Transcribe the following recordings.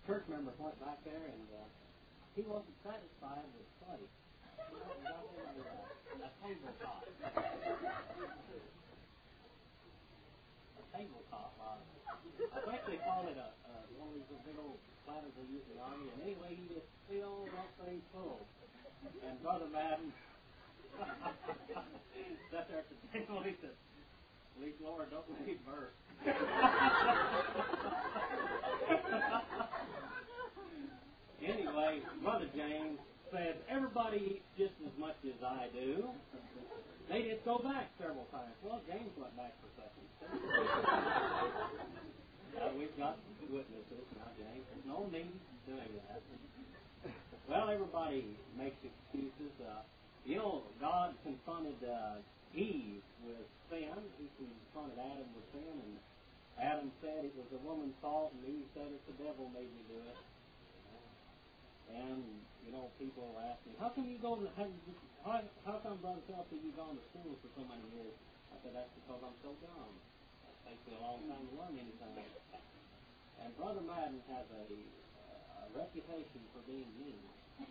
church members went back there, and he wasn't satisfied with plate. He went and got him a tabletop. A tabletop. I think they call it one of these big old platters they use in the army. And anyway, he just filled that thing full. And Brother Madden sat there at the table. He said, "Please, Lord, don't let me burst." Anyway, Brother James said, "Everybody eats just as much as I do." They just go back several times. Well, James went back for seconds. We've got witnesses now, James. There's no need doing that. Well, everybody makes excuses. God confronted Eve with sin. He confronted Adam with sin, and Adam said it was a woman's fault, and Eve said it's the devil made me do it. And, people ask me, how come you go to, how come, Brother Kelsey, you've gone to school for so many years? I said, that's because I'm so dumb. It takes me a long time to learn anything. And Brother Madden has a reputation for being mean.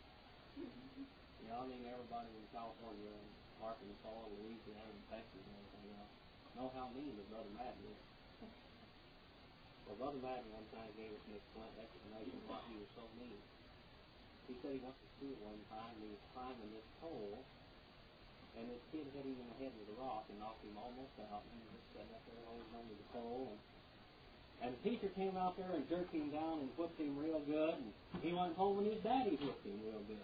Everybody in California and Arkansas, Louisiana, and Texas and everything else know how mean that Brother Madden is. Well, Brother Madden one time gave us an explanation of why he was so mean. He said he went to school one time and he was climbing this pole, and this kid hit him in the head with a rock and knocked him almost out. And he was just sitting up there holding on to the pole. And the teacher came out there and jerked him down and whipped him real good. And he went home and his daddy whipped him real good.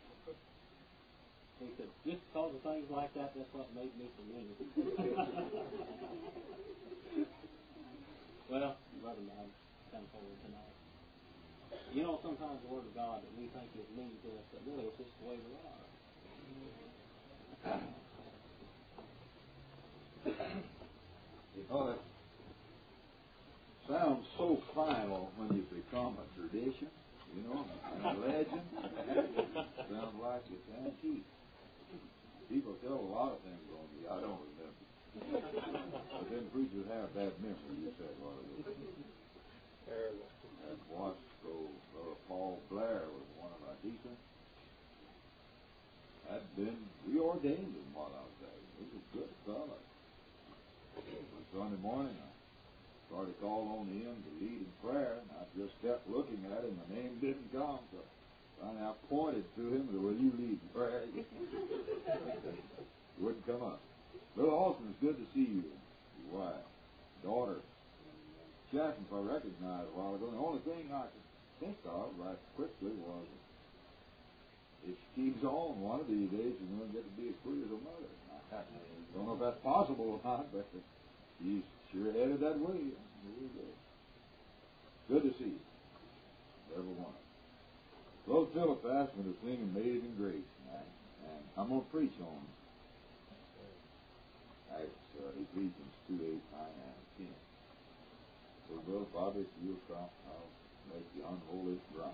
He said, just because of things like that, that's what made me so mean. Well, Brother Madden, come forward tonight. Sometimes the Word of God that we think is mean to us, but really it's just the way we are. It sounds so final when you become a tradition, and a legend. Sounds like it's antique. People tell a lot of things on me. I don't remember. But then preachers have bad memory, you said, well, and once Paul Blair was one of our deacons. Had been reordained in what I was saying. He was a good fellow. On Sunday morning, I started calling on him to lead in prayer, and I just kept looking at him. The name didn't come, so finally I pointed to him and said, "Will you lead in prayer?" He wouldn't come up. Brother Austin, it's good to see you. Your wife, daughter. She asked me if I recognized a while ago. The only thing I could think of right quickly was, if she keeps on, one of these days she's going to get to be as free as her mother. I don't know if that's possible or not, but she's sure headed that way. Good to see you, every one. Brother Philip asked me to sing Amazing Grace tonight, and I'm going to preach on Ephesians 2, 8, 9, and 10. So, Brother Bobby, if you'll come, I'll make the unholy drum.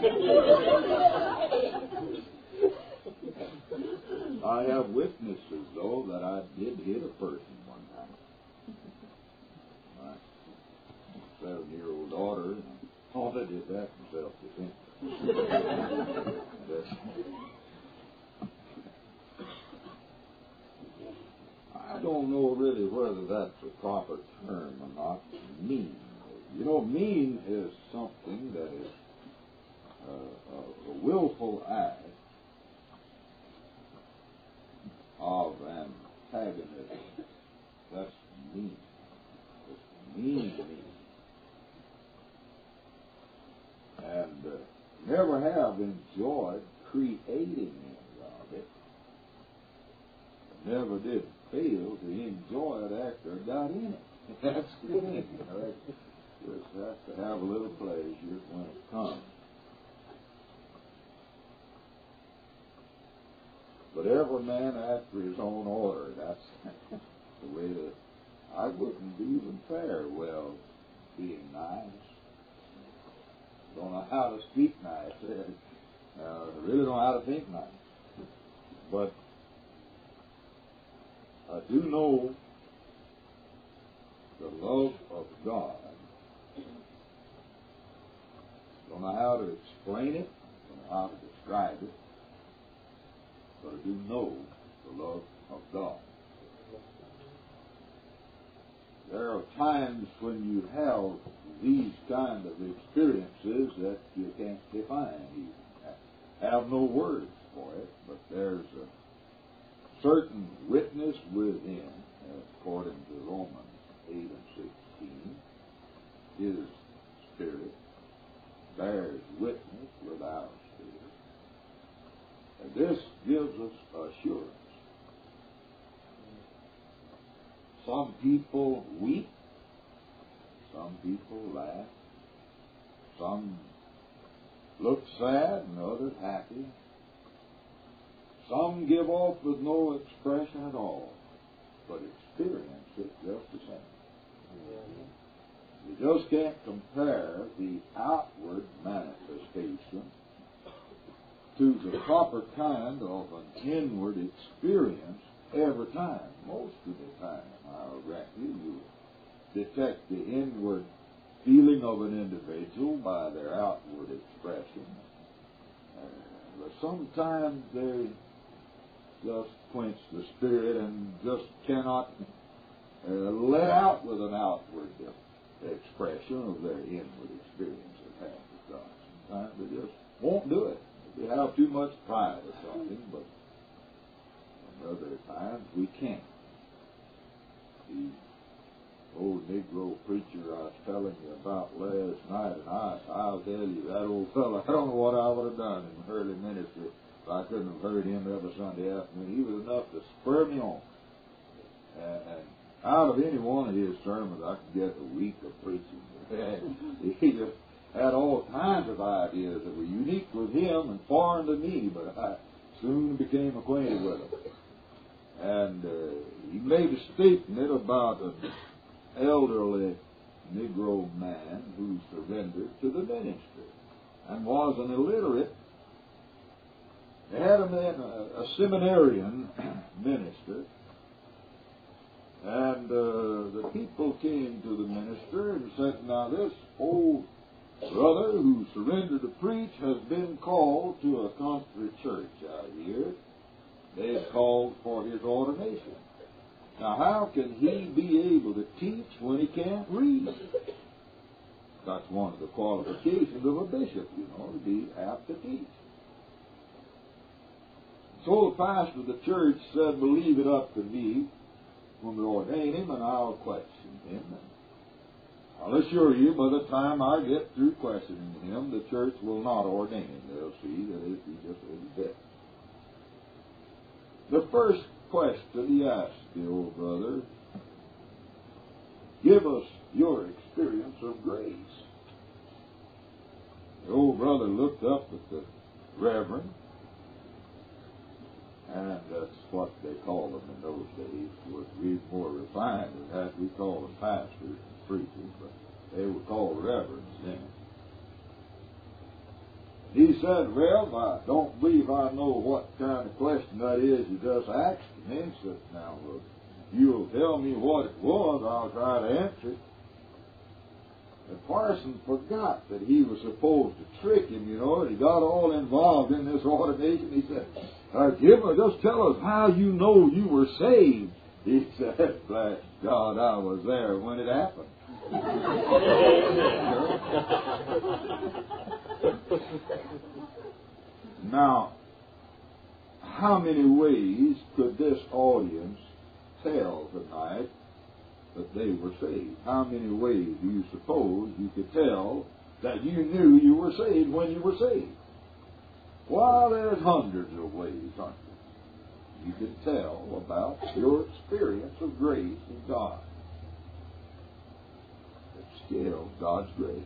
I have witnesses, though, that I did hit a person one time. My 7-year-old daughter, and I thought I did that in self-defense. I don't know really whether that's a proper term or not. Mean. You know, mean is something that is a willful act of antagonism. That's mean. It's mean. And never have enjoyed creating any of it. Never did fail to enjoy it after I got in it. That's the thing. Just have to have a little pleasure when it comes. But every man after his own order. That's the way that I wouldn't even fare well being nice. Don't know how to speak nice. I really don't know how to think nice. But I do know the love of God. Don't know how to explain it. Don't know how to describe it. But I do know the love of God. There are times when you have these kind of experiences that you can't define. You have no words for it, but there's a certain witness within, according to Romans 8 and 16. His Spirit bears witness with our spirit. And this gives us assurance. Some people weep. Some people laugh. Some look sad and others happy. Some give off with no expression at all, but experience it just the same. You just can't compare the outward manifestation to the proper kind of an inward experience every time. Most of the time, I reckon, you detect the inward feeling of an individual by their outward expression. But sometimes they just quench the spirit and just cannot let out with an outward expression of their inward experience of having with God. Sometimes they just won't do it. They have too much pride or something, but other times we can't. The old Negro preacher I was telling you about last night, and I'll tell you, that old fellow, I don't know what I would have done in early ministry if I couldn't have heard him every Sunday afternoon. He was enough to spur me on. And out of any one of his sermons, I could get a week of preaching. He just had all kinds of ideas that were unique with him and foreign to me, but I soon became acquainted with them. And he made a statement about an elderly Negro man who surrendered to the ministry and was an illiterate. They had him in a seminarian minister, and the people came to the minister and said, now this old brother who surrendered to preach has been called to a country church out here. They had called for his ordination. Now, how can he be able to teach when he can't read? That's one of the qualifications of a bishop, to be apt to teach. So the pastor of the church said, well, leave it up to me when we ordain him, and I'll question him. And I'll assure you, by the time I get through questioning him, the church will not ordain him. They'll see that he just isn't dead. The first question he asked the old brother, give us your experience of grace. The old brother looked up at the reverend, and that's what they called them in those days. We're more refined than that. We call them pastors and preachers, but they were called reverends then. He said, well, I don't believe I know what kind of question that is you just asked me. He said, now, look, you'll tell me what it was, I'll try to answer it. The parson forgot that he was supposed to trick him, and he got all involved in this ordination. He said, Jim, just tell us how you know you were saved. He said, bless God, I was there when it happened. Now, how many ways could this audience tell tonight that they were saved? How many ways do you suppose you could tell that you knew you were saved when you were saved? Well, there's hundreds of ways, aren't there? You can tell about your experience of grace in God. It's still God's grace.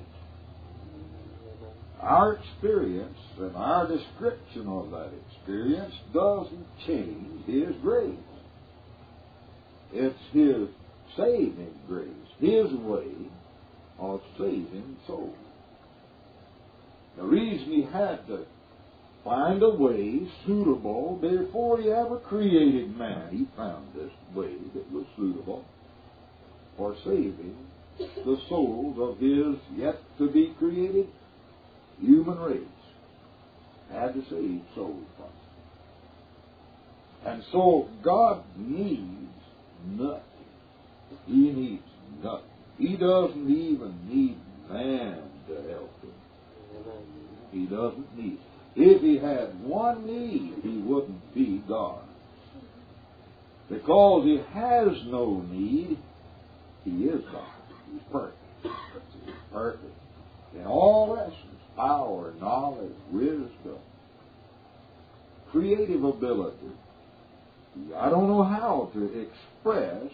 Our experience and our description of that experience doesn't change His grace. It's His saving grace, His way of saving souls. The reason He had to find a way suitable before He ever created man, He found this way that was suitable for saving the souls of His yet-to-be-created human race. Had to save souls from it. And so God needs nothing. He needs nothing. He doesn't even need man to help him. He doesn't need. If he had one need, he wouldn't be God. Because he has no need, he is God. He's perfect. He's perfect in all essence, power, knowledge, wisdom, creative ability. I don't know how to express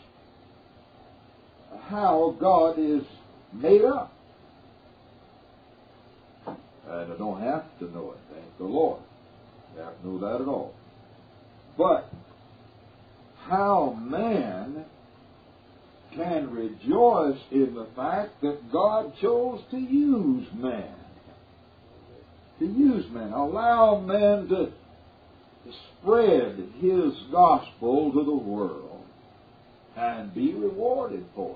how God is made up. And I don't have to know it, thank the Lord. I have to know that at all. But how man can rejoice in the fact that God chose to use man. To use man. Allow man to spread His gospel to the world and be rewarded for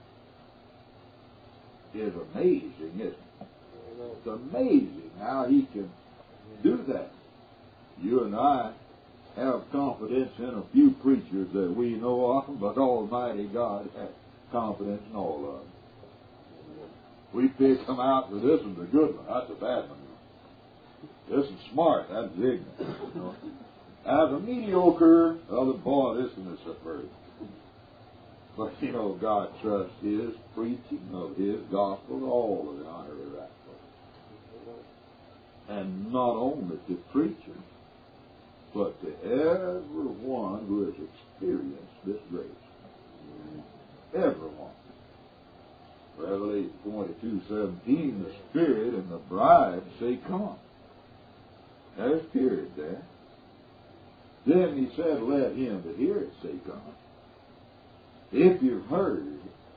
it. It's amazing, isn't it? It's amazing how He can do that. You and I have confidence in a few preachers that we know of, but Almighty God has confidence in all of them. We pick them out, but this one's a good one. That's a bad one. This is smart. That's ignorant. As a mediocre, other boy, this one is superb. But God trusts His preaching of His gospel to all of the honorary right. And not only to preachers, but to everyone who has experienced this grace. Everyone. Revelation 22:17, the Spirit and the bride say, come. There's a period there. Then He said, let him that heareth say, come. If you've heard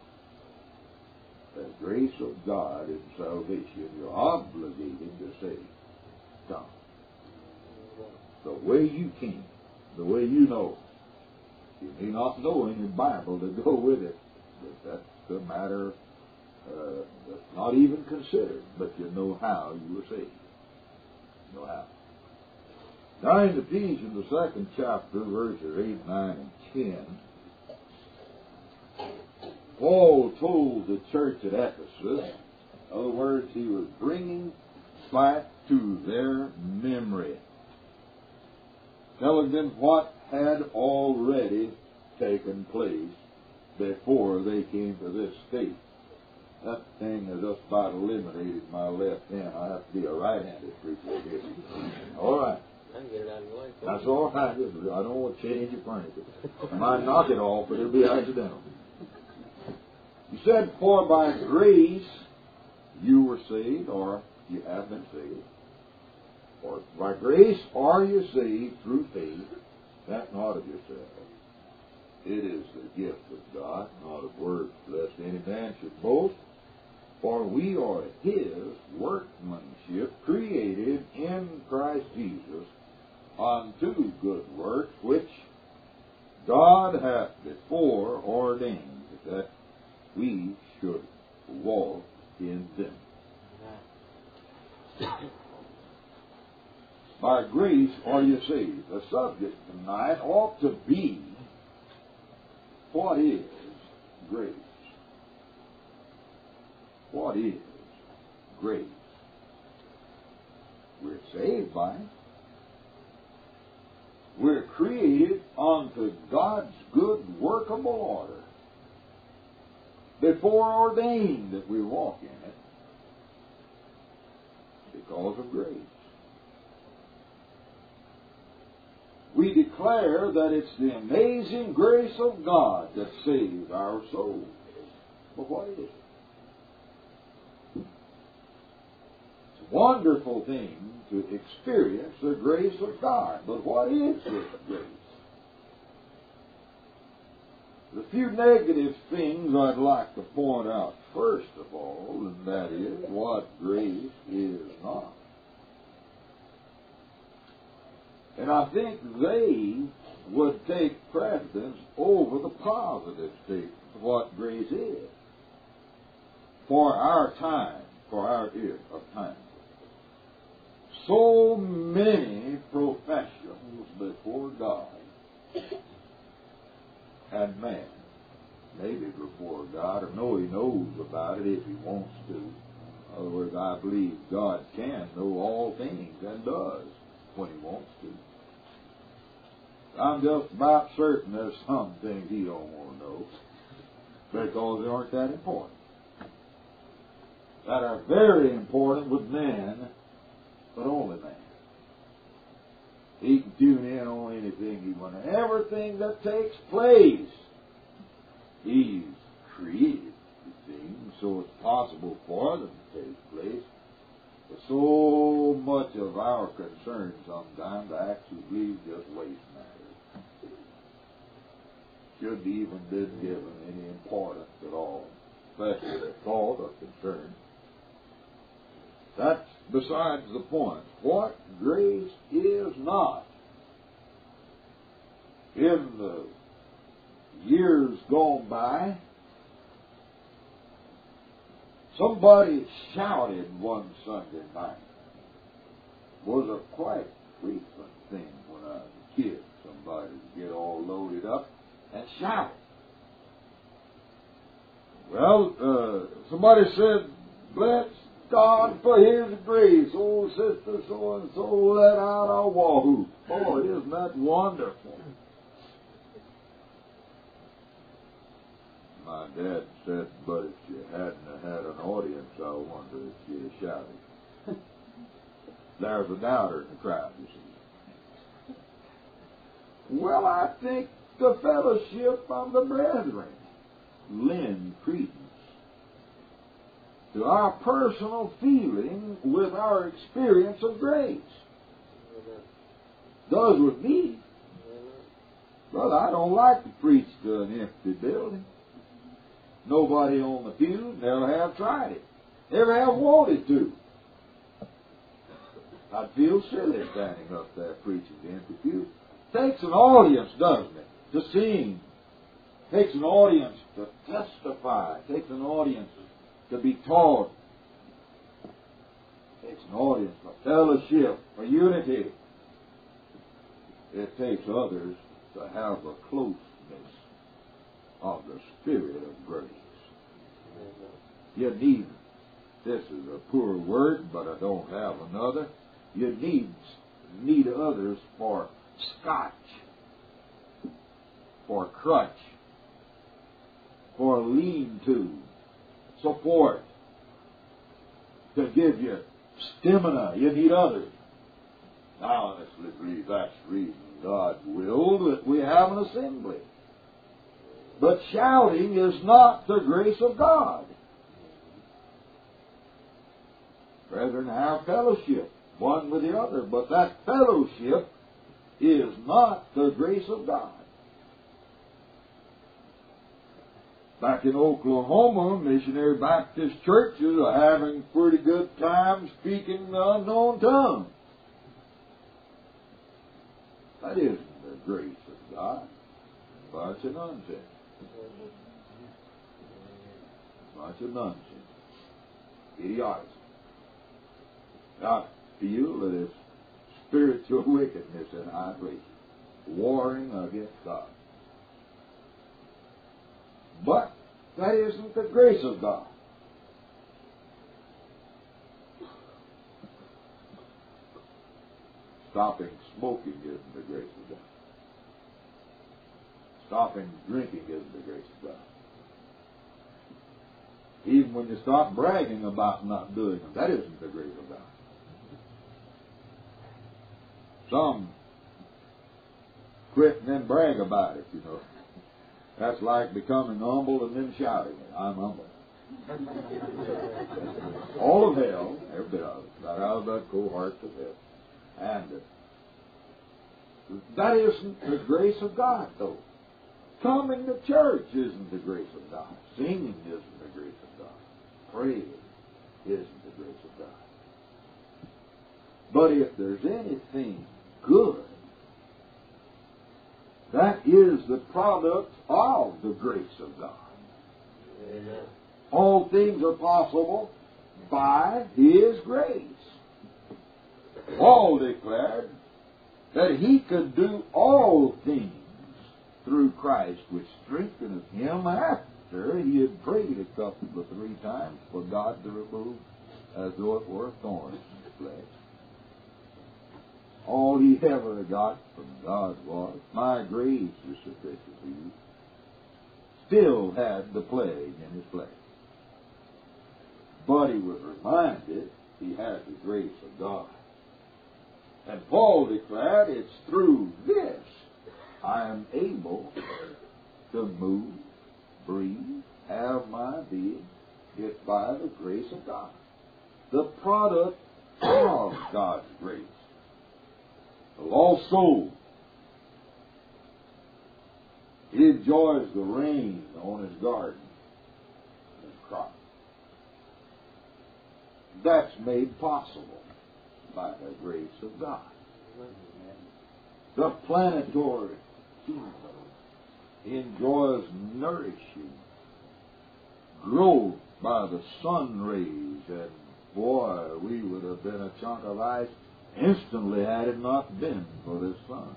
the grace of God in salvation, you're obligated to say, come. The way you can, the way you know. You may not know in your Bible to go with it, but that's a matter that's not even considered, but you know how you were saved. You know how. Now in Ephesians, the 2nd chapter, verses 8, 9, and 10, Paul told the church at Ephesus, in other words, he was bringing back to their memory, telling them what had already taken place before they came to this state. That thing has just about eliminated my left hand. I have to be a right-handed preacher here. All right. I can get it out of your way. That's all right. I don't want to change your furniture. I might knock it off, but it'll be accidental. He said, for by grace you were saved, or you have been saved. For by grace are you saved through faith, that not of yourself. It is the gift of God, not of works, lest any man should boast. For we are His workmanship, created in Christ Jesus unto good works, which God hath before ordained that we should walk in them. By grace are you saved. The subject tonight ought to be, what is grace? What is grace? We're saved by it. We're created unto God's good workable order, before ordained that we walk in it, because of grace. We declare that it's the amazing grace of God that saves our souls. But what is it? It's a wonderful thing to experience the grace of God. But what is this grace? The few negative things I'd like to point out first of all, and that is what grace is not. And I think they would take precedence over the positive statement of what grace is for our time, for our era of time. So many professions before God and man, maybe before God, or know He knows about it if He wants to. In other words, I believe God can know all things and does when He wants to. I'm just about certain there's some things He don't want to know because they aren't that important. That are very important with man, but only man. He can tune in on anything he wants. Everything that takes place, He's created the things so it's possible for them to take place. But so much of our concern sometimes I actually believe just waste matter. Shouldn't even been given any importance at all, especially thought or concern. That's besides the point. What grace is not. In the years gone by, somebody shouted one Sunday night. It was a quite frequent thing when I was a kid. Somebody would get all loaded up and shout. Well, somebody said, "Bless God for His grace, old sister so-and-so let out a wahoo." Boy, isn't that wonderful? My dad said, "But if you hadn't had an audience, I wonder if you'd have shouted." There's a doubter in the crowd, you see. Well, I think the fellowship of the brethren lend credence to our personal feeling with our experience of grace. Does with me. Brother, I don't like to preach to an empty building. Nobody on the pew, never have tried it. Never have wanted to. I'd feel silly standing up there preaching to empty pew. Takes an audience, doesn't it, to sing. Takes an audience to testify. Takes an audience to be taught. Takes an audience for fellowship, for unity. It takes others to have a closeness of the Spirit of grace. You need, this is a poor word, but I don't have another. You need others for scotch, for crutch, for lean-to, support, to give you stamina. You need others. I honestly believe that's the reason God willed that we have an assembly. But shouting is not the grace of God. Brethren, have fellowship, one with the other, but that fellowship is not the grace of God. Back in Oklahoma, missionary Baptist churches are having pretty good time speaking the unknown tongue. That isn't the grace of God. Bunch of nonsense. Bunch of nonsense. Idiocy. I feel that it's spiritual wickedness in high places, warring against God. But that isn't the grace of God. Stopping smoking isn't the grace of God. Stopping drinking isn't the grace of God. Even when you stop bragging about not doing them, that isn't the grace of God. Some quit and then brag about it, you know. That's like becoming humble and then shouting it. I'm humble. All of hell, every bit of it, got out of that cold heart of hell. And that isn't the grace of God, though. Coming to church isn't the grace of God. Singing isn't the grace of God. Praying isn't the grace of God. But if there's anything good, that is the product of the grace of God. Amen. All things are possible by His grace. Paul declared that he could do all things through Christ, which strengtheneth him, after he had prayed a couple of 3 times for God to remove, as though it were a thorn in his flesh. All he ever got from God was, my grace is sufficient for you. Still had the plague in his flesh. But he was reminded he had the grace of God. And Paul declared, it's through this I am able to move, breathe, have my being. It's by the grace of God. The product of God's grace. The lost soul, he enjoys the rain on his garden, his crop. That's made possible by the grace of God. The planetary kingdom enjoys nourishing growth by the sun rays, and boy, we would have been a chunk of ice instantly had it not been for the sun.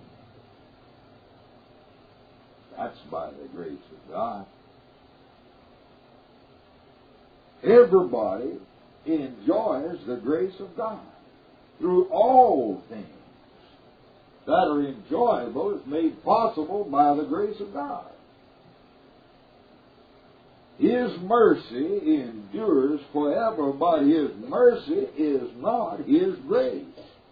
That's by the grace of God. Everybody enjoys the grace of God through all things that are enjoyable is made possible by the grace of God. His mercy endures forever, but His mercy is not His grace.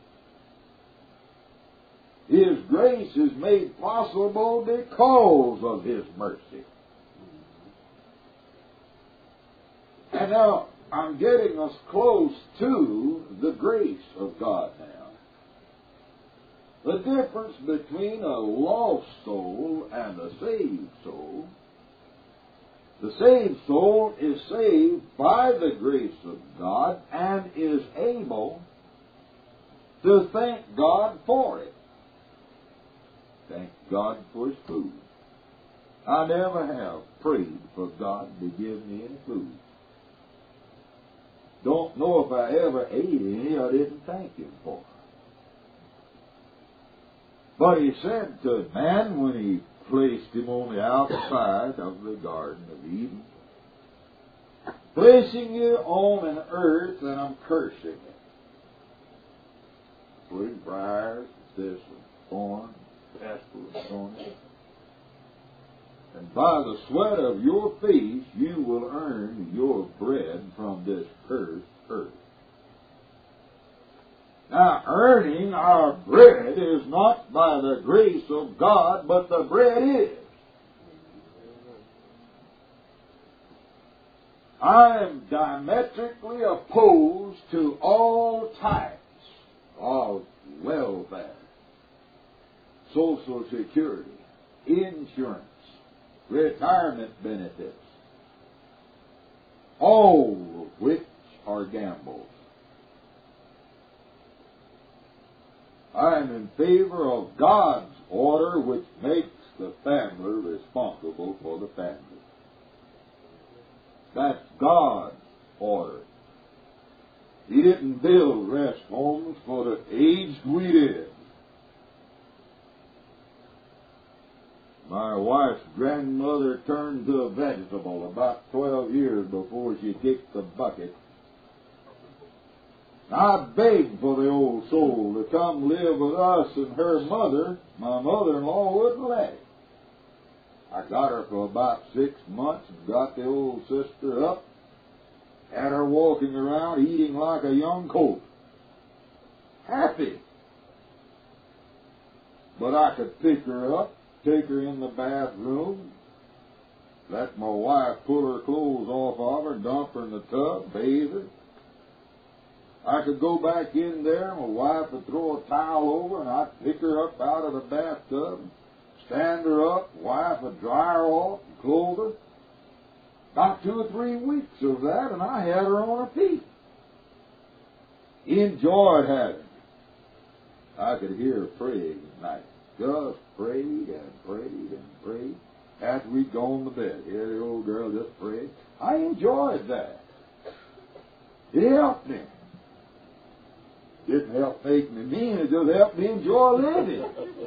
His grace is made possible because of His mercy. And now, I'm getting us close to the grace of God now. The difference between a lost soul and a saved soul. The saved soul is saved by the grace of God and is able to thank God for it. Thank God for His food. I never have prayed for God to give me any food. Don't know if I ever ate any I didn't thank Him for. But He said to man when He placed him on the outside of the Garden of Eden, placing you on an earth and I'm cursing it. Putting briars, thistles, thorns, pestilence on it. And by the sweat of your face you will earn your bread from this cursed earth. Now, earning our bread is not by the grace of God, but the bread is. I am diametrically opposed to all types of welfare, Social Security, insurance, retirement benefits, all of which are gambles. I am in favor of God's order, which makes the family responsible for the family. That's God's order. He didn't build rest homes for the aged we did. My wife's grandmother turned to a vegetable about 12 years before she kicked the bucket. I begged for the old soul to come live with us, and her mother, my mother-in-law, wouldn't let it. I got her for about 6 months and got the old sister up, had her walking around eating like a young colt. Happy. But I could pick her up, take her in the bathroom, let my wife pull her clothes off of her, dump her in the tub, bathe her. I could go back in there, my wife would throw a towel over, and I'd pick her up out of the bathtub, stand her up, wife would dry her off and clothe her. About 2 or 3 weeks of that, and I had her on her feet. Enjoyed having her. I could hear her praying at night. Just prayed and prayed and prayed. After we'd gone to bed, here the old girl just prayed. I enjoyed that. It helped me. Didn't help make me mean, it just helped me enjoy living.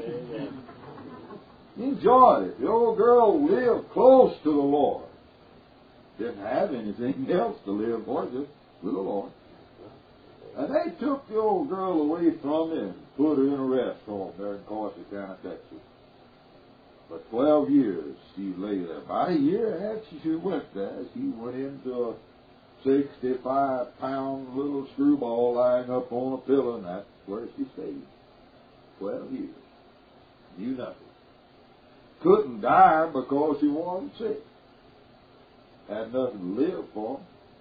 Enjoyed it. The old girl lived close to the Lord. Didn't have anything else to live for, just with the Lord. And they took the old girl away from me and put her in a rest home there in Corsicana, Texas. For 12 years she lay there. About a year after she went there, she went into a 65-pound little screwball lying up on a pillow, and that's where she stayed. 12 years. Knew nothing. Couldn't die because she wasn't sick. Had nothing to live for.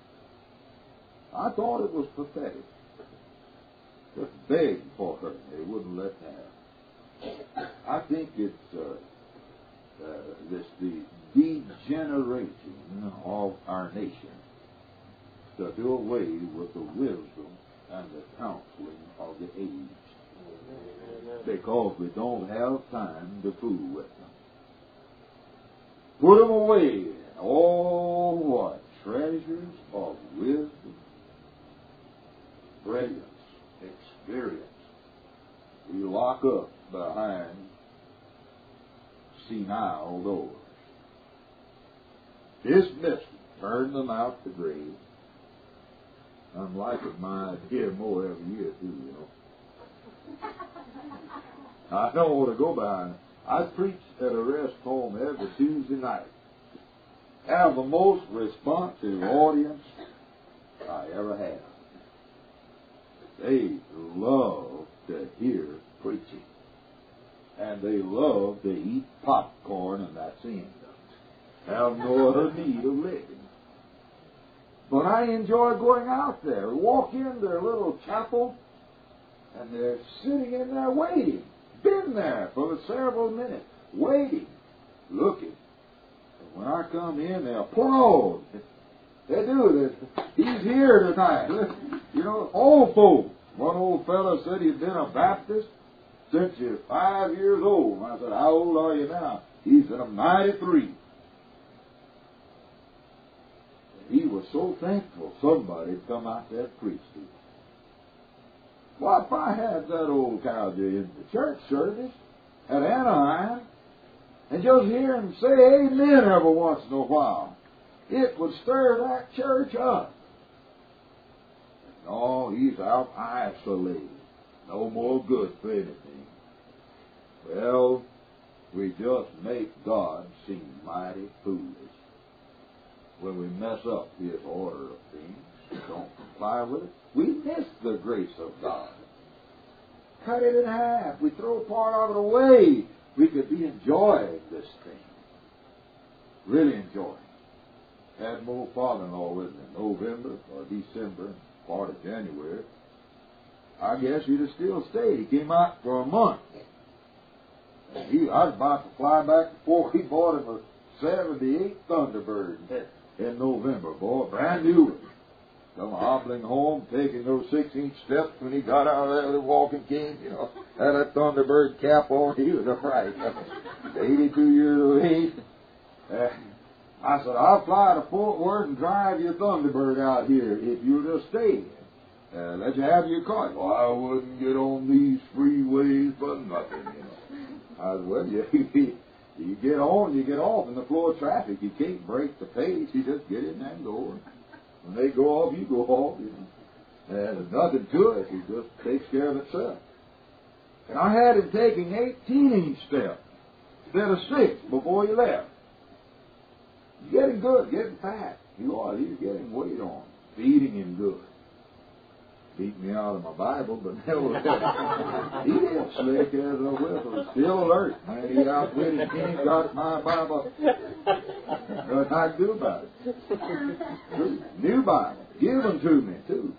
I thought it was pathetic. Just begged for her. They wouldn't let her. I think it's the degeneration of our nation to do away with the wisdom and the counseling of the aged, because we don't have time to fool with them. Put them away. Oh, what treasures of wisdom, brilliance, experience we lock up behind senile doors. Dismiss them, turn them out the grave. I'm liking my idea more every year, too, you know. I don't want to go behind. I preach at a rest home every Tuesday night. Have the most responsive audience I ever had. They love to hear preaching. And they love to eat popcorn, and that's the end of it. Have no other need of living. But I enjoy going out there. Walk in their little chapel, and they're sitting in there waiting. Been there for several minutes, waiting, looking. And when I come in, they applaud. They do. He's here tonight. You know, old folks. One old fellow said he'd been a Baptist since he was 5 years old. And I said, how old are you now? He said, I'm 93. He was so thankful somebody had come out there and preached to him. Well, if I had that old cowboy in the church service at Anaheim and just hear him say amen every once in a while, it would stir that church up. No, he's out isolated. No more good for anything. Well, we just make God seem mighty foolish when we mess up His order of things, don't comply with it. We miss the grace of God. Cut it in half. We throw part of it away. We could be enjoying this thing. Really enjoying. Had my old father-in-law with me in November or December, part of January. I guess he'd have still stayed. He came out for a month. And I was about to fly back before he bought him a 78 Thunderbird. in November, boy, brand new one. Come hobbling home, taking those 6-inch steps when he got out of there with the walking cane, you know, had that Thunderbird cap on. He was a fright. 82 years of age. I said, I'll fly to Fort Worth and drive your Thunderbird out here if you'll just stay. Let you have your car. Well, I wouldn't get on these freeways for nothing, you know. I said, well, you get on, you get off in the flow of traffic. You can't break the pace. You just get in there and go. When they go off, you go off. You know. And there's nothing to it. It just takes care of itself. And I had him taking 18-inch steps instead of 6 before he left. He's getting good, getting fat. You are. He's getting weight on. Feeding him good. Beat me out of my Bible, but nevertheless, he is slick as a whistle. Still alert. Man, he outwitted me, got my Bible. Nothing I can do about it. New Bible. Given to me, too.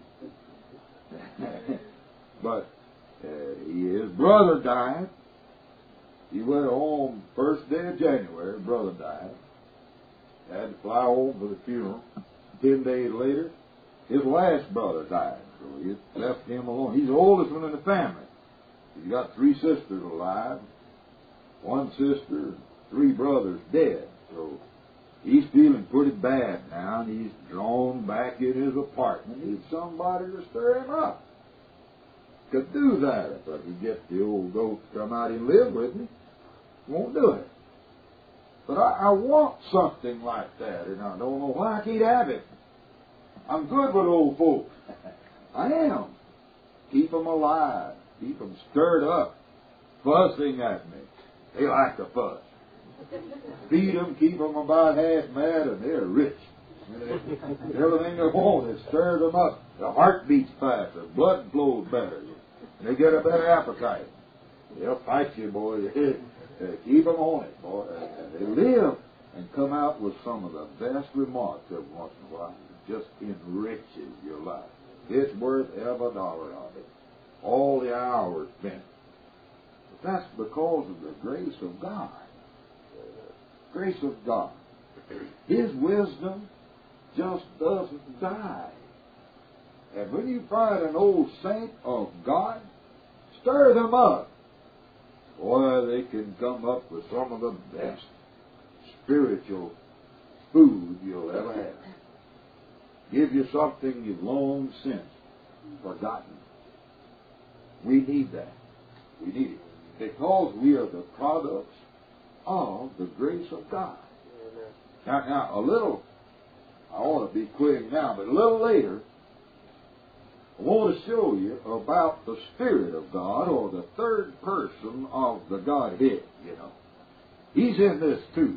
But his brother died. He went home first day of January. Brother died. Had to fly home for the funeral. 10 days later, his last brother died. So he left him alone. He's the oldest one in the family. He's got 3 sisters alive, 1 sister, 3 brothers dead. So he's feeling pretty bad now, and he's drawn back in his apartment. Needs somebody to stir him up. Could do that if I could get the old goat to come out and live with me. Won't do it. But I want something like that, and I don't know why I can't have it. I'm good with old folks. I am. Keep them alive. Keep them stirred up. Fussing at me. They like to fuss. Feed them, keep them about half mad, and they're rich. Everything they want is stir them up. Their heart beats faster. Blood flows better. And they get a better appetite. They'll fight you, boy. Keep them on it, boy. They live and come out with some of the best remarks every once in a while. It just enriches your life. It's worth every dollar of it. All the hours spent. But that's because of the grace of God. Grace of God. His wisdom just doesn't die. And when you find an old saint of God, stir them up. Boy, they can come up with some of the best spiritual food you'll ever have. Give you something you've long since forgotten. We need that. We need it. Because we are the products of the grace of God. Now, a little, I want to be quitting now, but a little later, I want to show you about the Spirit of God, or the third person of the Godhead, you know. He's in this too.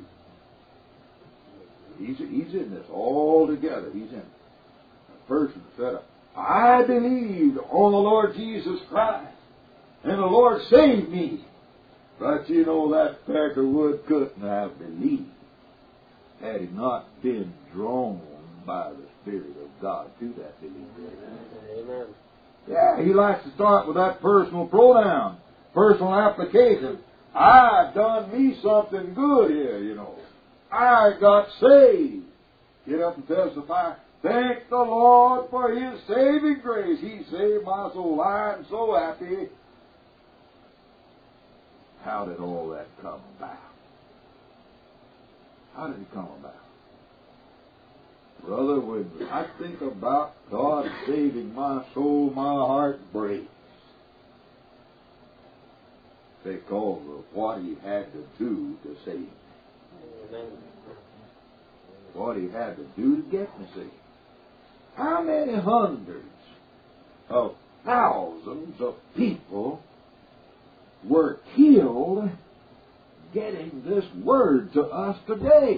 He's in this all together. He's in it. A person said, I believed on the Lord Jesus Christ, and the Lord saved me. But you know, that peck of wood couldn't have believed had he not been drawn by the Spirit of God to that belief. Amen. Yeah, he likes to start with that personal pronoun, personal application. I done me something good here, you know. I got saved. Get up and testify. Thank the Lord for His saving grace. He saved my soul. I'm so happy. How did all that come about? How did it come about? Brother, when I think about God saving my soul, my heart breaks. Because of what He had to do to save me. Amen. What He had to do to get me saved. How many hundreds of thousands of people were killed getting this word to us today?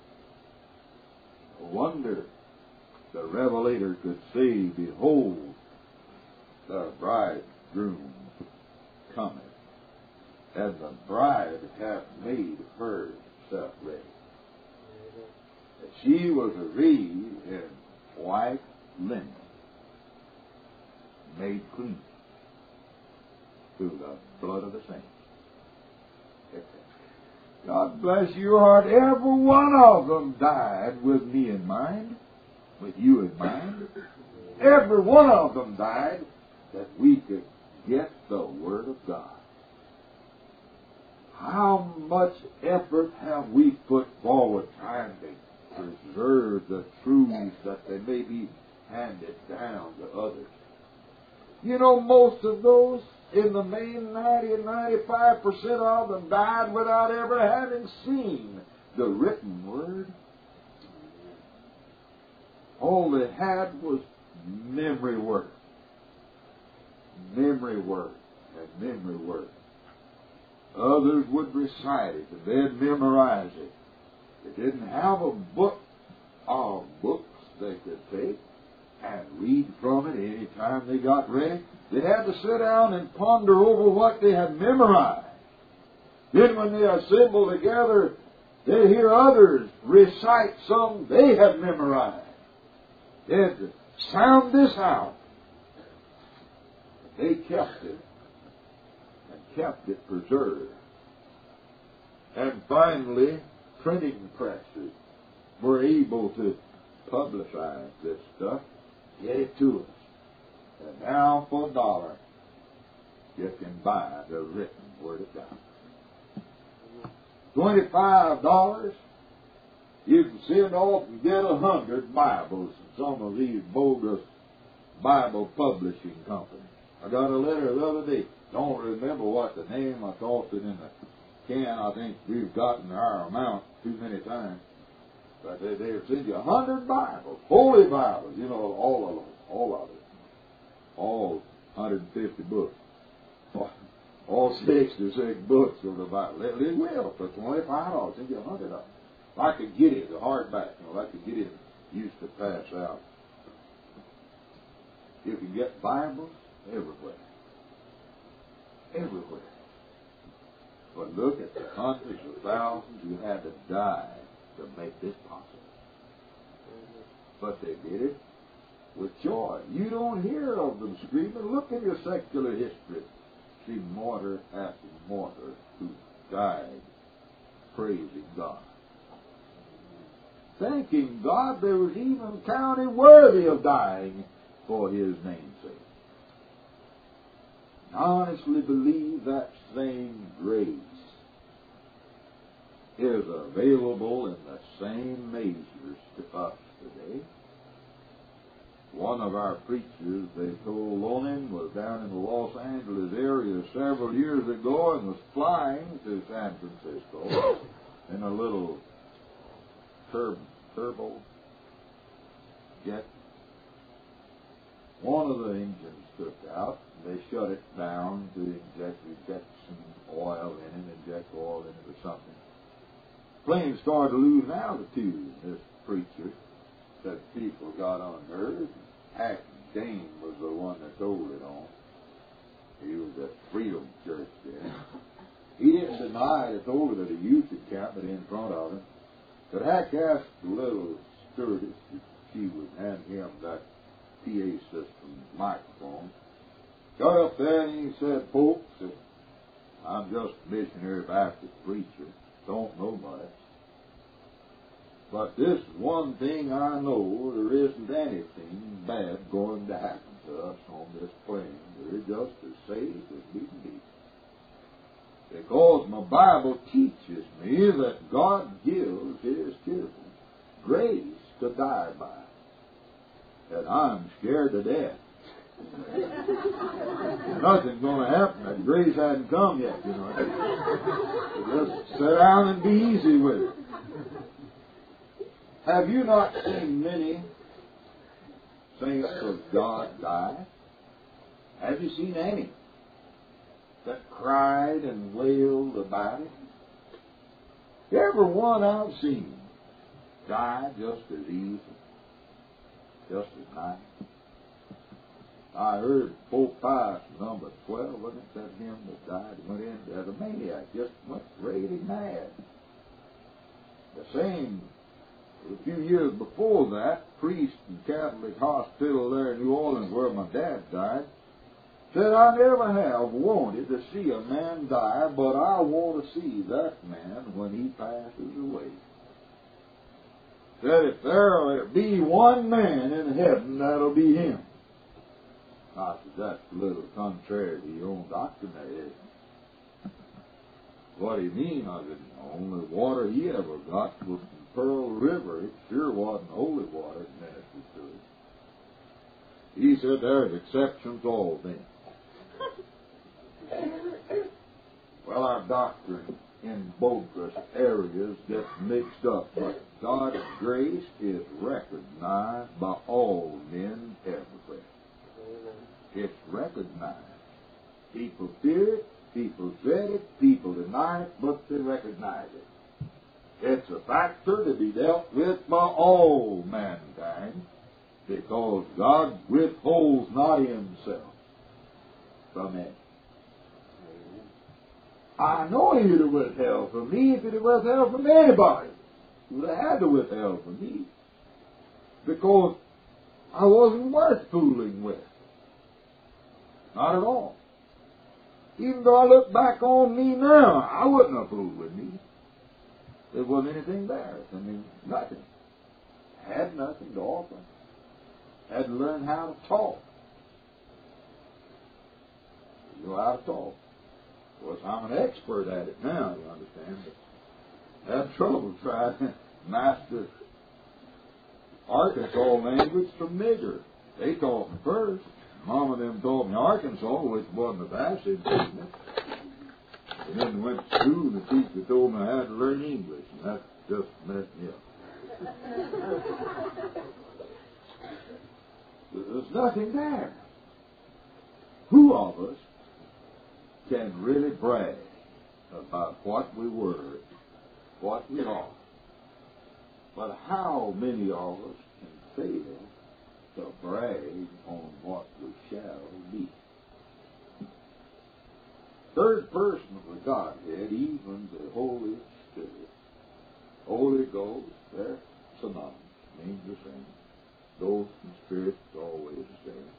No wonder the Revelator could say, behold, the bridegroom cometh, and the bride hath made herself ready. That she was arrayed in white linen, made clean through the blood of the saints. God bless your heart. Every one of them died with me in mind, with you in mind. Every one of them died that we could get the Word of God. How much effort have we put forward trying to preserve the truths that they may be handed down to others? You know, most of those, in the main 90 and 95% of them died without ever having seen the written Word. All they had was memory work. Memory work and memory work. Others would recite it and they'd memorize it. They didn't have a book of books they could take and read from it any time they got ready. They had to sit down and ponder over what they had memorized. Then when they assembled together, they'd hear others recite some they had memorized. They had to sound this out. They kept it and kept it preserved. And finally, printing presses were able to publicize this stuff, get it to us. And now for $1, you can buy the written Word of God. $25, you can send off and get 100 Bibles from some of these bogus Bible publishing companies. I got a letter the other day. Don't remember what the name. I tossed it in the can. I think we've gotten our amount too many times. But they'll send you 100 Bibles, holy Bibles, you know, all of it. All 150 books. All 66 books of the Bible. They will for $25. Send you 100 of them. If I could get it, the hardback, you know, if I could get it used to pass out. You can get Bibles everywhere. Everywhere. But look at the hundreds of thousands who had to die to make this possible. But they did it with joy. You don't hear of them screaming. Look in your secular history. See martyr after martyr who died praising God. Thanking God they was even counted worthy of dying for His name's sake. I honestly believe that same grace is available in the same measures to us today. One of our preachers, they told on him, was down in the Los Angeles area several years ago and was flying to San Francisco in a little turbo jet. One of the engines took out. They shut it down to inject some oil in it, inject oil in it or something. Plane started to lose altitude. This preacher said people got on nerves. Hack Dane was the one that told it on. He was at Freedom Church there. He didn't deny it. Told it at a youth encampment in front of him. But Hack asked the little stewardess if she would hand him that PA system microphone. Got up there and he said, "Folks, I'm just a missionary Baptist preacher. Don't know much. But this one thing I know, there isn't anything bad going to happen to us on this plane. We're just as safe as we can be. Because my Bible teaches me that God gives His children grace to die by. And I'm scared to death. Nothing's going to happen. That grace hasn't come yet, you know. So just sit down and be easy with it. Have you not seen many saints of God die? Have you seen any that cried and wailed about it? Every one I've seen died just as easy, just as nice. I heard Pope Pius, number 12, wasn't it, that hymn that died, went in as a maniac, just went raving mad. The same, a few years before that, priest in Catholic hospital there in New Orleans where my dad died, Said, I never have wanted to see a man die, but I want to see that man when he passes away. Said, if there be one man in heaven, that'll be him. I said, that's a little contrary to your own doctrine, that is. What do you mean? I said, the only water he ever got was from Pearl River. It sure wasn't holy water ministered to him. He said, there's exceptions to all things. Well, our doctrine in both areas gets mixed up, but God's grace is recognized by all men everywhere. It's recognized. People fear it, people dread it, people deny it, but they recognize it. It's a factor to be dealt with by all mankind, because God withholds not himself from it. I know he would have withheld from me if he'd have withheld from anybody. He would have had to withheld from me, because I wasn't worth fooling with. Not at all. Even though I look back on me now, I wouldn't have fooled with me. There wasn't anything there. I mean, nothing. I had nothing to offer. I had to learn how to talk. You know how to talk. Of course, I'm an expert at it now, you understand. But I had trouble trying to master Arkansas language from nigger. They taught me first. Mom and them taught me Arkansas, which wasn't a vast improvement. And then went to school, and the teacher told me I had to learn English, and that just messed me up. There's nothing there. Who of us can really brag about what we were, what we are? But how many of us can fail to brag on what we shall be? Third person of the Godhead, even the Holy Spirit. Holy Ghost, they're synonymous, means the same. Ghost and Spirit always the same.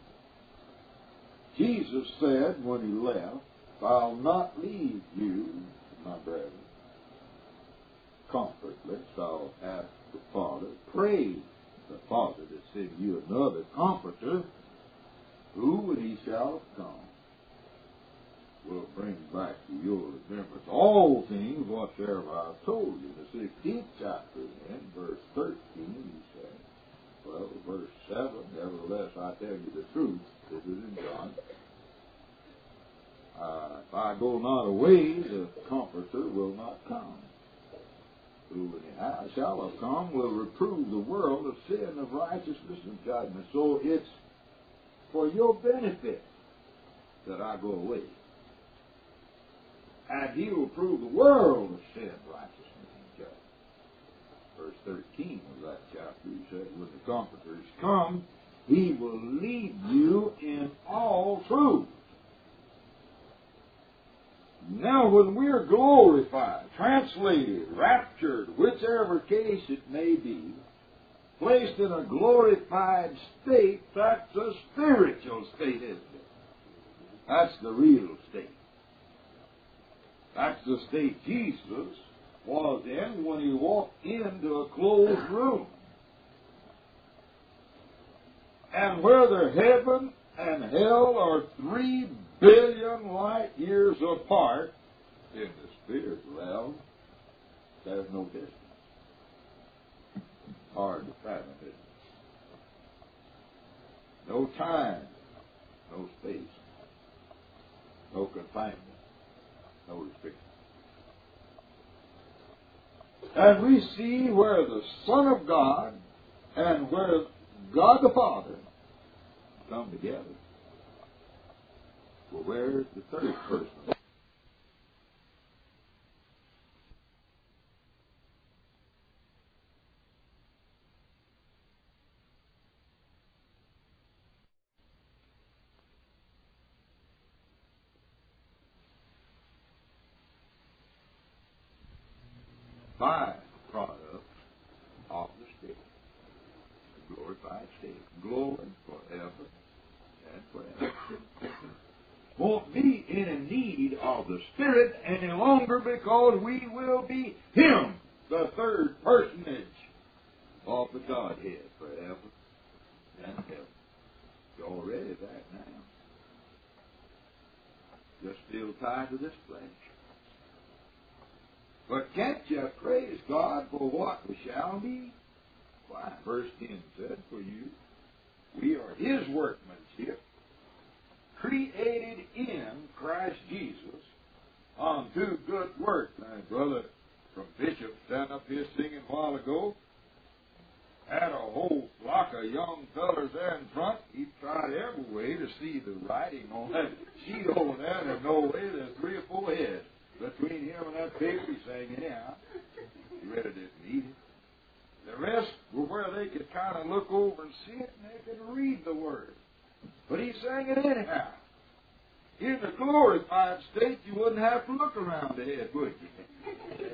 Jesus said when he left, I'll not leave you, my brethren, comfortless. I'll ask the Father, pray the Father to send you another Comforter, who, when he shall come, will bring back to your remembrance all things whatsoever I have told you. The 16th chapter, in verse 13, he said, well, verse 7, nevertheless, I tell you the truth. This is in John. If I go not away, the Comforter will not come. Who, when I shall have come, will reprove the world of sin, of righteousness, and judgment. So it's for your benefit that I go away. And he will prove the world of sin, righteousness, and judgment. Verse 13 of that chapter, he said, when the Comforter is come, he will lead you in all truth. Now, when we're glorified, translated, raptured, whichever case it may be, placed in a glorified state, that's a spiritual state, isn't it? That's the real state. That's the state Jesus was in when he walked into a closed room. And whether heaven and hell are 3 billion light years apart, in the spirit realm, there's no distance. Hard to fathom it. No time, no space, no confinement, no restriction. And we see where the Son of God and where God the Father come together. Well, where's the third person? By product of the state, the glorified state, glory forever and forever. won't be in need of the Spirit any longer because we will be Him, the third personage of the Godhead forever and ever. You're already that now. Just still tied to this flesh. But can't you praise God for what we shall be? Why, verse 10 said, for you, we are His workmanship, created in Christ Jesus unto good works. My brother from Bishop standing up here singing a while ago, had a whole flock of young fellers there in front. He tried every way to see the writing on that sheet over there. There's no way. There's 3 or 4 heads between him and that paper. He sang anyhow. He really didn't need it. The rest were where they could kind of look over and see it, and they could read the word. But he sang it anyhow. In the glorified state, you wouldn't have to look around the head, would you?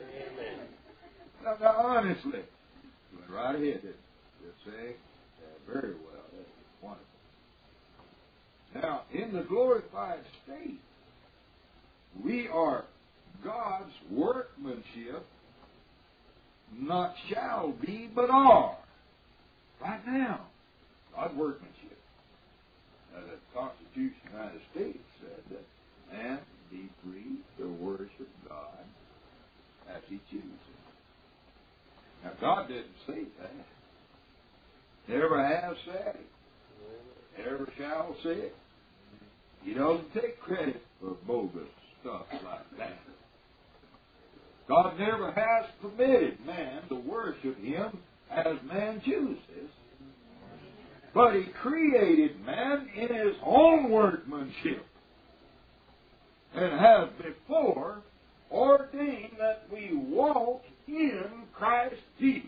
Now, honestly, you went right ahead, didn't you? Just saying, very well. That's wonderful. Now, in the glorified state, we are God's workmanship, not shall be, but are. Right now, God's workmanship. Now, the Constitution of the United States said that man be free to worship God as he chooses. Now, God didn't say that. Never has said it. Never shall say it. He doesn't take credit for bogus stuff like that. God never has permitted man to worship Him as man chooses. But He created man in His own workmanship and has before ordained that we walk in Christ Jesus.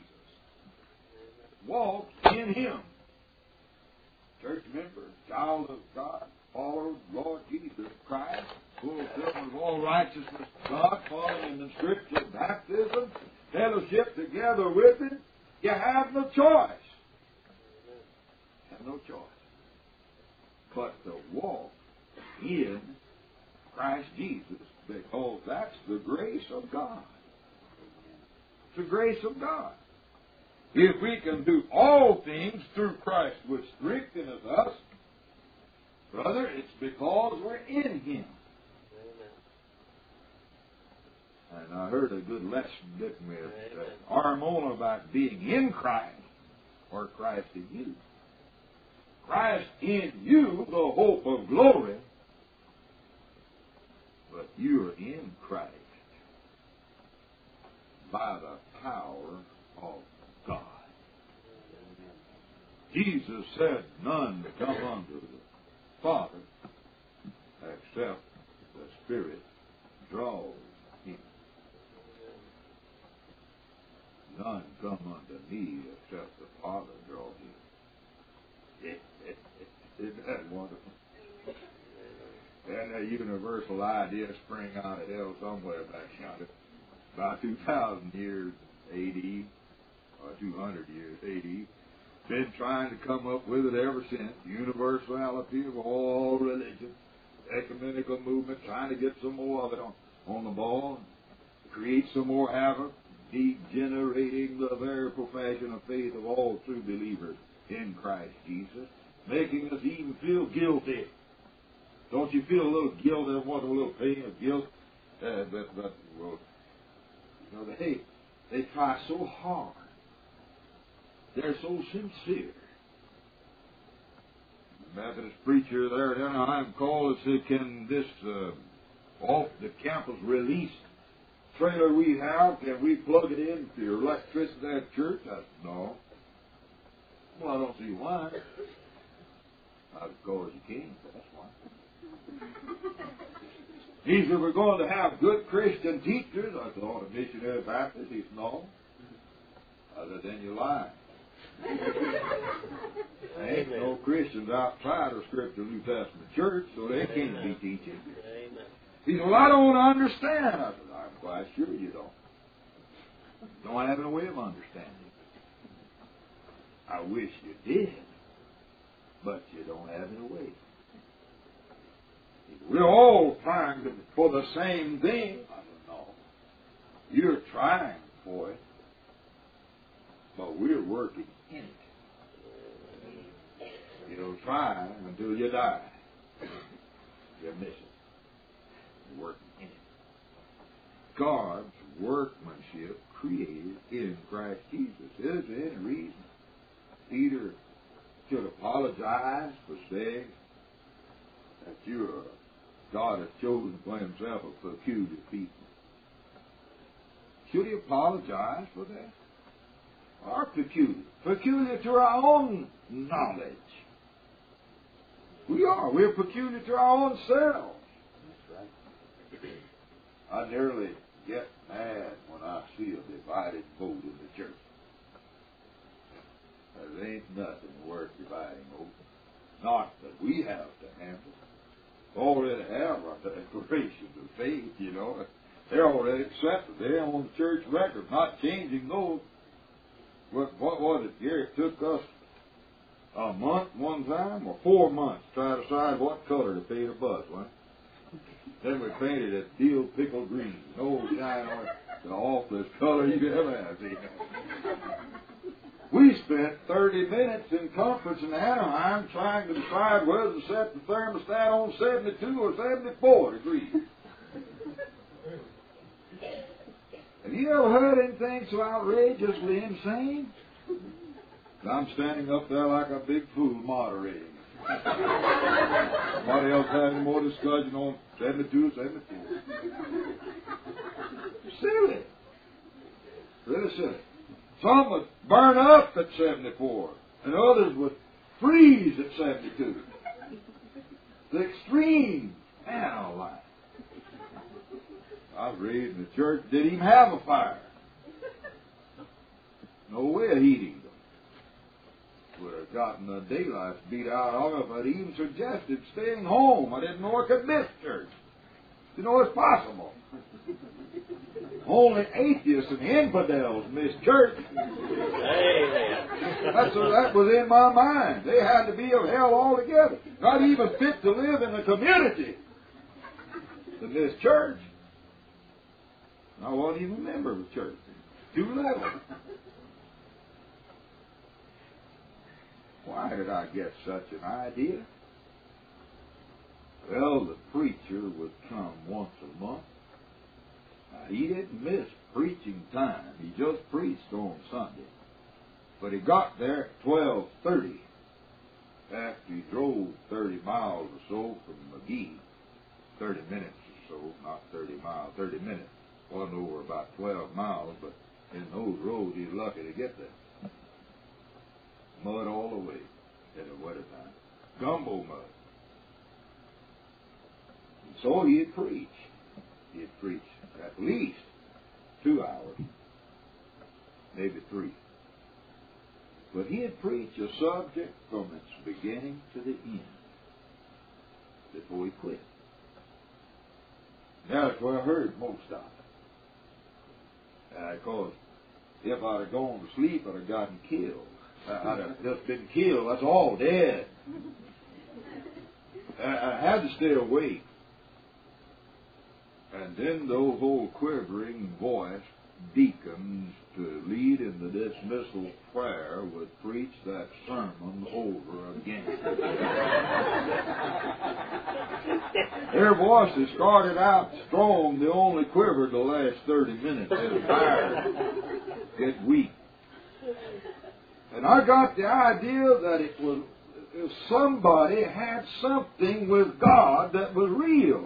Walk in Him. Church member, child of God, follower Lord Jesus Christ, fulfillment of all righteousness of God, following in the Scripture, baptism, fellowship together with Him, you have no choice. You have no choice but to walk in Christ Jesus, because that's the grace of God. It's the grace of God. If we can do all things through Christ which strengtheneth us, brother, it's because we're in Him. Amen. And I heard a good lesson, didn't we, at Armona about being in Christ, or Christ in you. Christ in you, the hope of glory, but you're in Christ by the power of God. Jesus said, none come unto the Father except the Spirit draws him. None come unto me except the Father draws him. Isn't that wonderful? And that universal idea sprang out of hell somewhere back yonder. About 2,000 years A.D., or 200 years A.D., been trying to come up with it ever since. Universality of all religions, ecumenical movement, trying to get some more of it on the ball, create some more havoc, degenerating the very profession of faith of all true believers in Christ Jesus, making us even feel guilty. Don't you feel a little guilt and want a little pain of guilt? Well, you know, they try so hard. They're so sincere. The Methodist preacher there in Anaheim called and said, can this off the campus release trailer we have, can we plug it in for your electricity at church? I said, no. Well, I don't see why. Not because you can't, that's why. He said, we're going to have good Christian teachers. I said, oh, a missionary Baptist? He said, no. I said, then you lie. There ain't no Christians outside of Scripture New Testament church, so they can't be teaching. He said, well, I don't understand. I said, I'm quite sure you don't. Don't have a way of understanding. I wish you did, but you don't have any way. We're all trying for the same thing. I don't know. You're trying for it, but we're working in it. You don't try until you die. You miss it. You're working in it. God's workmanship created in Christ Jesus. Is there any reason Peter should apologize for saying that God has chosen for himself a peculiar people? Should he apologize for that? Or peculiar? Peculiar to our own knowledge. We are. We're peculiar to our own selves. That's right. I nearly get mad when I see a divided vote in the church. There ain't nothing worth dividing over. Not that we have to handle. Already have our declarations of faith, you know. They're already accepted. They're on the church record, not changing those. What was it, Gary? It took us a month one time, or 4 months, to try to decide what color to paint a bus, wasn't it? Then we painted it dill pickle green. No shine on it. The awfulest color you could ever have seen. We spent 30 minutes in conference in Anaheim trying to decide whether to set the thermostat on 72 or 74 degrees. Have you ever heard anything so outrageously insane? I'm standing up there like a big fool moderating. Somebody else having more discussion on 72 or 74. Silly. Really silly. Some would burn up at 74, and others would freeze at 72. The extreme animal life. I was raised in the church, didn't even have a fire. No way of heating them. Would have gotten the daylight beat out of it if I'd even suggested staying home. I didn't know I could miss church. Didn't know it's possible. Only atheists and infidels miss church. That was in my mind. They had to be of hell altogether. Not even fit to live in the community to miss church. I wasn't even a member of the church. 211. Why did I get such an idea? Well, the preacher would come once a month. Now, he didn't miss preaching time. He just preached on Sunday. But he got there at 12:30 after he drove 30 miles or so from McGee. 30 minutes or so, not 30 miles, 30 minutes. Wasn't over about 12 miles, but in those roads he's lucky to get there. Mud all the way in the wintertime. Gumbo mud. And so he'd preach. He'd preach at least 2 hours, maybe 3. But he'd preach a subject from its beginning to the end before he quit. Now that's where I heard most of it. Because if I'd have gone to sleep, I'd have gotten killed. I'd have just been killed. That's all, dead. I had to stay awake. And then those old quivering voiced deacons to lead in the dismissal prayer would preach that sermon over again. Their voices started out strong. They only quivered the last 30 minutes and tired, get weak. And I got the idea that it was if somebody had something with God that was real.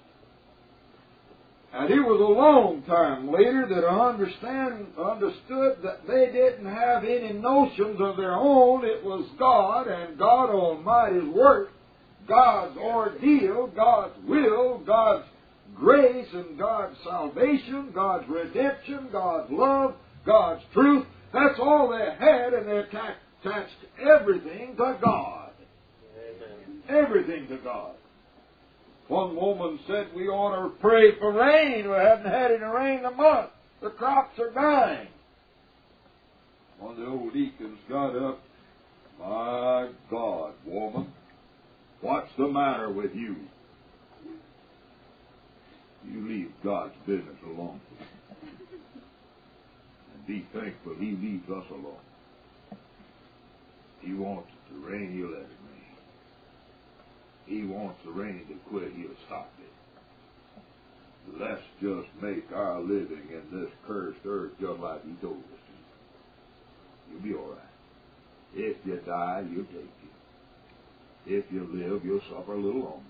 And it was a long time later that I understood that they didn't have any notions of their own. It was God and God Almighty's work, God's ordeal, God's will, God's grace and God's salvation, God's redemption, God's love, God's truth. That's all they had, and they attached everything to God. Amen. Everything to God. One woman said we ought to pray for rain. We haven't had any rain in a month. The crops are dying. One of the old deacons got up. My God, woman, what's the matter with you? God's business alone. And be thankful He leaves us alone. He wants it to rain, He'll let it rain. He wants the rain to quit, He'll stop it. Let's just make our living in this cursed earth just like He told us to. You'll be all right. If you die, you'll take it. If you live, you'll suffer a little longer.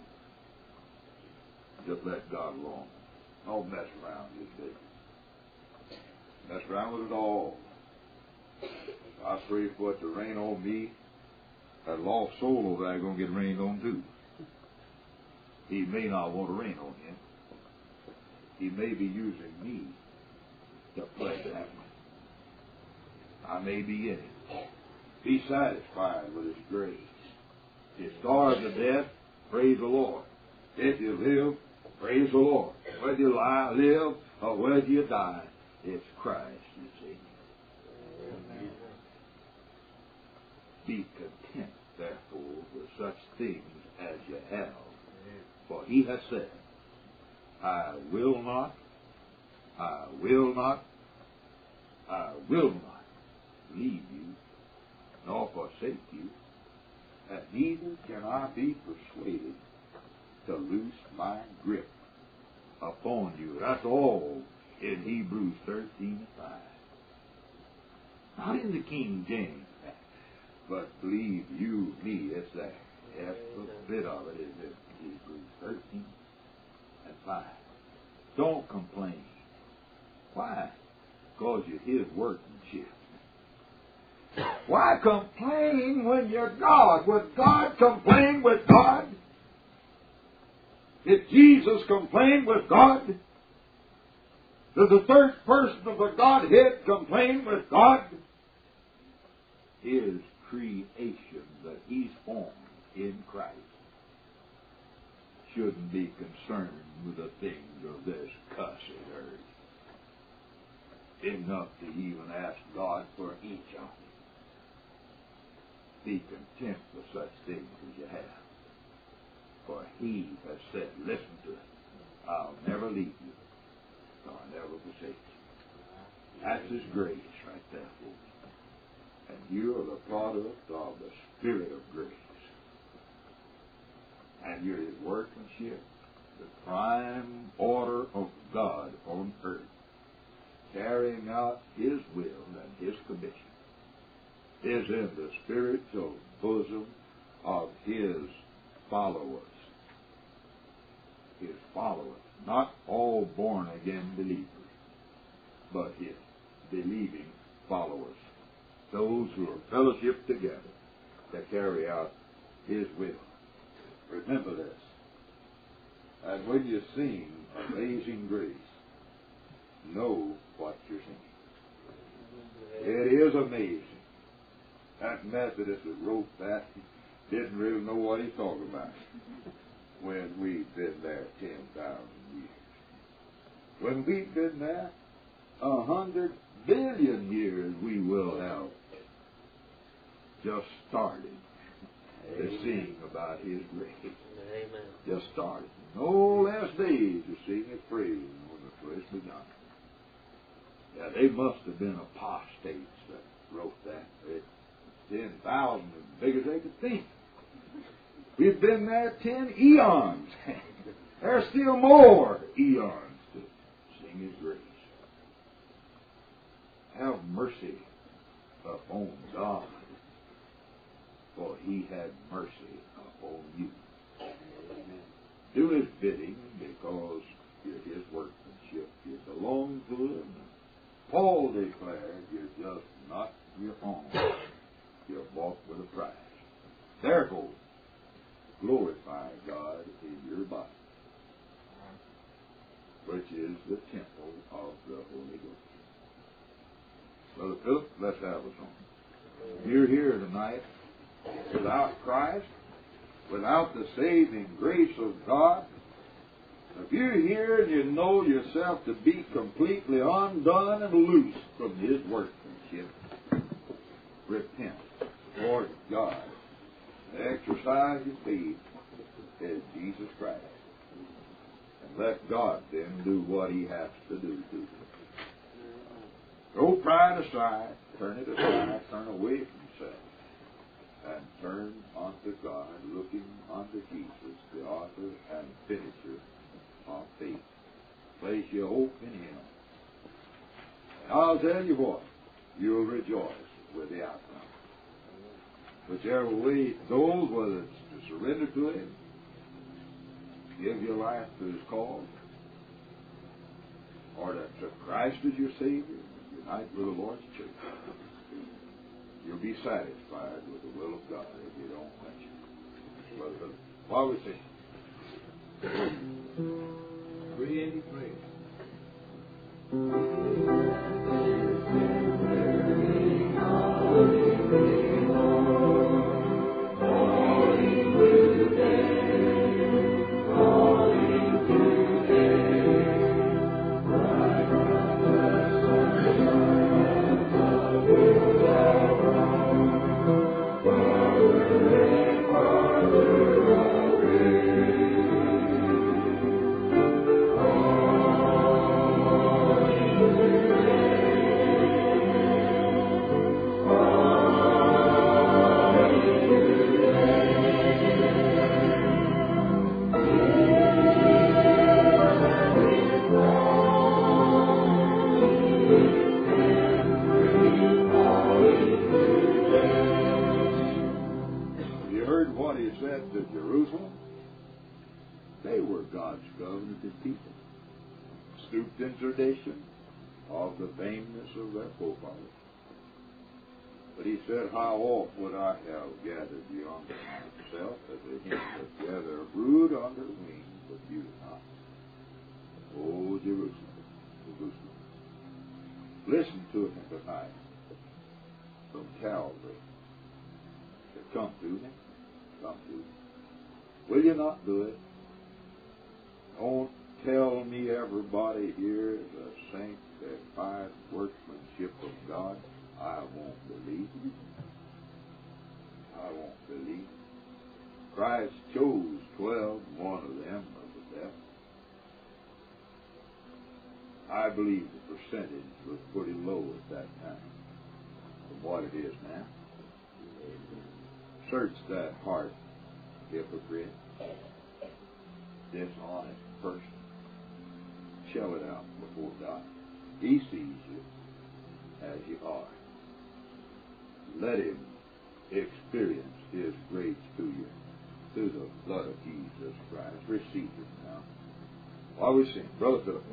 Just let God alone. Don't mess around these days. Mess around with it all. I pray for it to rain on me. That lost soul over there is going to get rained on too. He may not want to rain on him. He may be using me to play that. I may be in it. Be satisfied with His grace. If you starve to death, praise the Lord. If you live, praise the Lord. Whether you live or whether you die, it's Christ, you see. Amen. Be content, therefore, with such things as you have. For He has said, I will not leave you, nor forsake you, and neither can I be persuaded to loose my grip upon you. That's all in Hebrews 13:5. Not in the King James, but believe you me, it's there. Yes, a bit of it is in Hebrews 13:5. Don't complain. Why? Because you're His workmanship. Why complain when you're God? Would God complain with God? Did Jesus complain with God? Does the third person of the Godhead complain with God? His creation that He's formed in Christ shouldn't be concerned with the things of this cussed earth. Enough to even ask God for each of them. Be content with such things as you have. For He has said, listen to it, I'll never leave you, nor never forsake you. That's His grace right there, folks. And you are the product of the Spirit of grace. And you're His workmanship, the prime order of God on earth, carrying out His will and His commission, is in the spiritual bosom of His followers. His followers, not all born-again believers, but His believing followers, those who are fellowship together to carry out His will. Remember this. And when you sing Amazing Grace, know what you're singing. It is amazing. That Methodist that wrote that didn't really know what he's talking about when we've been there 10,000 years. When we've been there 100 billion years, we will have just started to sing about His grace. Amen. Just started. No less days to sing His praise when the flesh begun. Yeah, they must have been apostates that wrote that. 10,000 as big as they could think. We've been there 10 eons. There's still more eons to sing His grace. Have mercy upon God, for He had mercy upon you. Do His bidding because you're His workmanship. You belong to Him. Paul declared you're just not your own. You're bought with a price. Therefore, glorify God in your body, which is the temple of the Holy Ghost. Brother Philip, let's have a song. You're here tonight without Christ, without the saving grace of God. If you're here and you know yourself to be completely undone and loose from His workmanship, repent toward God and exercise your faith in Jesus Christ. And Let God then do what He has to do to you. Throw pride aside, turn it aside, turn away from self, and turn unto God, looking unto Jesus, the author and finisher of faith. Place your hope in Him. And I'll tell you what, you'll rejoice with the outcome. Whichever way it goes, whether it's to surrender to Him, give your life to His cause, or to accept Christ as your Savior, unite with the Lord's church, you'll be satisfied with the will of God if you don't quench it. Brother, while we sing 383. Stooped in tradition of the fameness of their forefathers. But he said, how oft would I have gathered you unto myself as a hen doth gather a brood under her wings, but you did not. O Jerusalem, Jerusalem. Listen to him tonight from Calvary. To come to him, come to him. Will you not do it? Don't tell me everybody here is a sanctified workmanship of God. I won't believe. I won't believe. Christ chose 12, one of them was the devil. I believe the percentage was pretty low at that time from what it is now. Search that heart, hypocrite, dishonest person. Shell it out before God. He sees you as you are. Let Him experience His grace to you through the blood of Jesus Christ. Receive it now. While we sing, Brother Philip.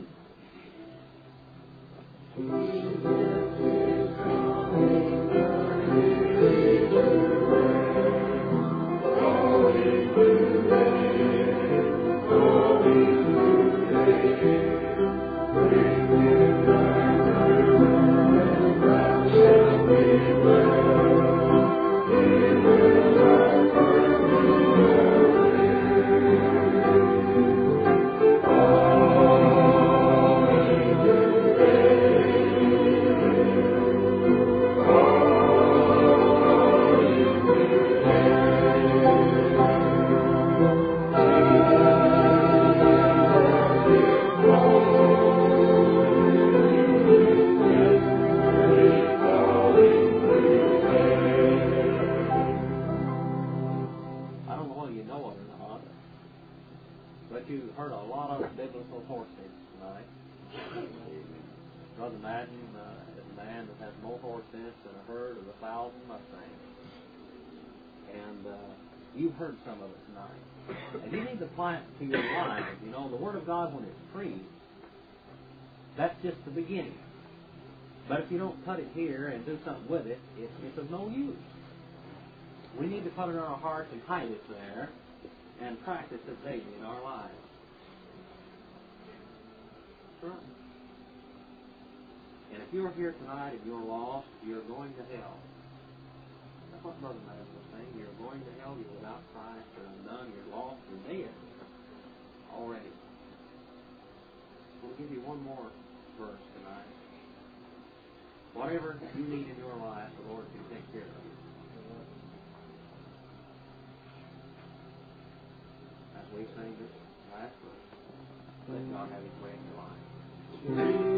You've heard some of it tonight. And you need to apply it to your life. You know, the Word of God, when it's preached, that's just the beginning. But if you don't cut it here and do something with it, it's of no use. We need to put it on our hearts and hide it there and practice it daily in our lives. That's right. And if you're here tonight and you're lost, you're going to hell. That's what Brother Madden was saying. You're going to hell. You're without Christ. You're undone. You're lost. You're dead already. We'll give you one more verse tonight. Whatever you need in your life, the Lord can take care of it. As we sing this last verse. Let God have His way in your life.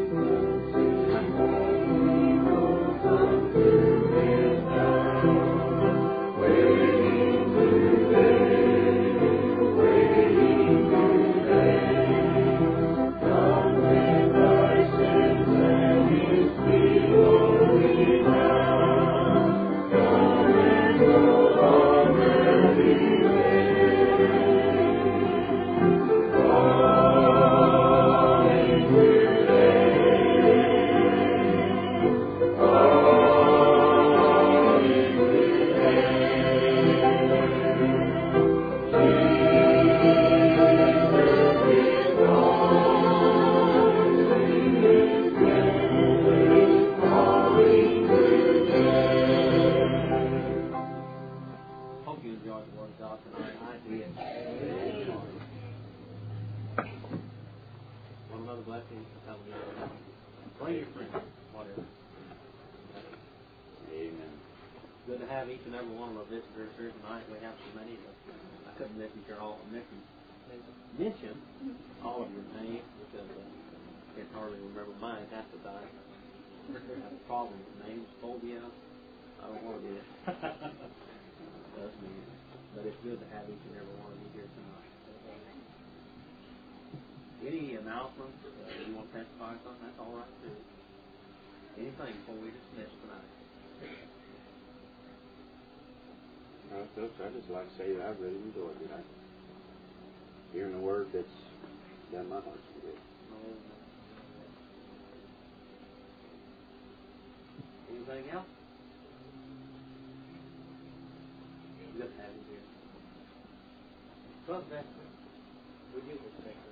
Hope you enjoyed the Word of God tonight. I did. One another blessing for coming in. Bring your friends, whatever. Amen. Good to have each and every one of our visitors here tonight. We have so many that I couldn't mention all of your names because I can't hardly remember mine half the time. I have a problem with names, phobia. I don't want to do it. That's me. But it's good to have each and every one of you here tonight. Any announcements you want to testify on? That's all right too. Anything before we dismiss tonight? Folks, I'd just like to say that I've really enjoyed it. Hearing the word that's done my heart so good. Anything else? Good to have you here. Brother Vester, would you respect